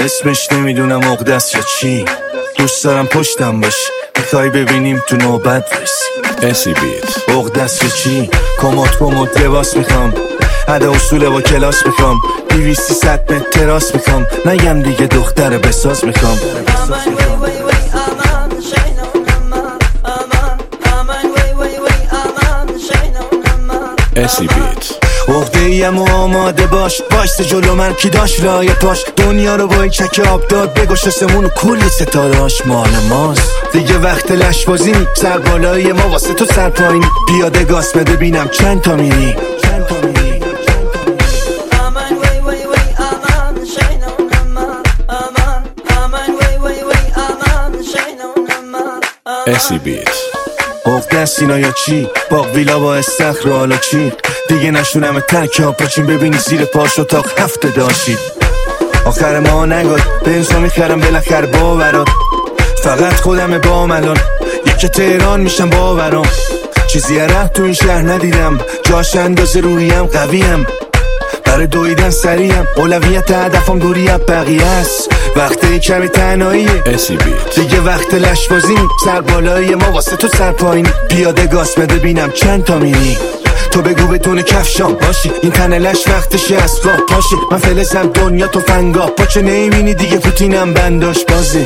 اسمش نمیدونم عقده‌ست یا چی، دوست دارم پشتم باشی، میخوای ببینیم تو نوبت رسی. SC Beat عقده‌ست یا چی، کموت لباس میخوام، عده اصول با کلاس میخوام، 200-300 متر تراس میخوام، نگم دیگه دختر بساز میخوام. SC Beat عقده‌ایم و آماده باش، وایس جلو من کی داشت رای پاش، دنیا رو با یک چک آب داد، بگوش آسمون و کلی ستارهاش مال ماست. دیگه وقت لشبازی نی، سر بالای ما واسه تو سر پایینی، پیاده گاز بده بینم چند تا میری. SC Beat عقده‌ست اینا یا چی، باغ ویلا با استخر حالا چی، دیگه نشونم ترک ها پاچین، ببینی زیر پاش اتاق هفته داشتید. آخر ما نگاد به انسان میخرم بالاخره باورات، فقط خودم با ملان، یکی تهران میشم باورام، چیزی ره تو این شهر ندیدم، جاش اندازه رویم قویم، برای دویدن سریم، اولویت هدفم دوری از بقیه است، وقتی کمی تنهاییه. SC Beat دیگه وقت لشبازی نی، سر بالای ما واسه تو سر پایینی، پیاده گاز بده بینم چند تا میری. تو بگو بدون کفشام باشی، این تنه لش وقتشه از راه پاشی، من فلزم دنیا تو فنگا، پاچه نمیبینی دیگه پوتینم بنداش بازی.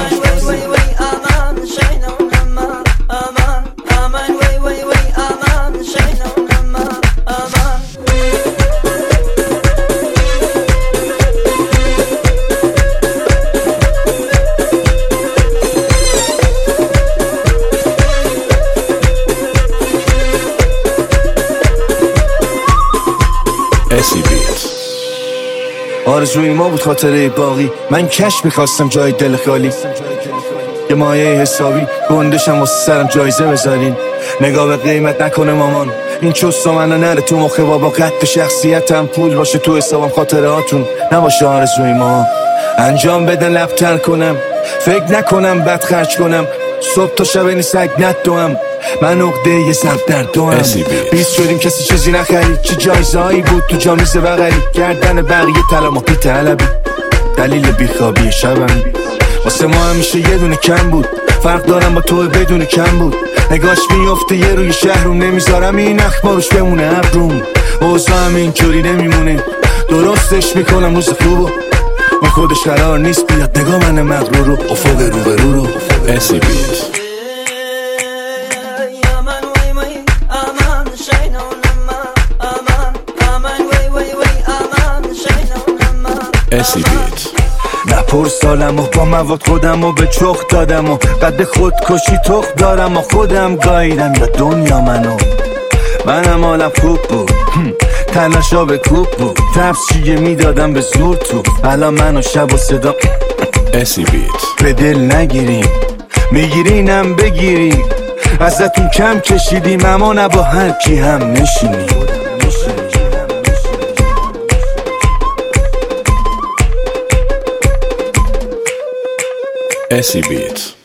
SC Beat آرزوی ما بود خاطره باقی، من کش میخواستم جای دل خالی، یه مایه حسابی گندشم واسه سرم جایزه بذارین، نگاه به قیمت نکنه مامان، این چوستا منو نره تو مخه بابا، قد شخصیتم پول باشه تو حسابم، خاطراتون نباشه آرزوی ما، انجام بدن لبتر کنم، فکر نکنم بد خرج کنم، صبح تا شب این سگ ندوم، من عقده یه سب در دوم، 20 شدیم کسی چیزی نخرید، چه جایزهایی بود تو جامیز بغلی، گردن بقیه طلا ما پی طلبی، دلیل بیخوابی شبم، واسه ما همیشه یه دونه کم بود، فرق دارم با تو بدون کم بود، نگاش میفته یه روی شهرم، نمیذارم این اخباروش بمونه ابروم، اوضاع هم اینجوری نمیمونه، درستش میکنم روز خوبو، ما خودش قرار نیست بیاد نگاه من مغرور رو، افق روبرو رو. SC Beat SC Beat نپر سالم و با مواد خودم و به چخ دادم و قد خودکشی تخ دارم و خودم گاییدم یا دنیا منم حالم خوب بود، تنشا به کوب بود، تفسیه میدادم به زور تو، الان منو شب و صدا SC Beat به دل نگیریم، میگیرینم بگیریم، ازتون کم کشیدیم اما نه با هر کی هم نشینیم. SC Beat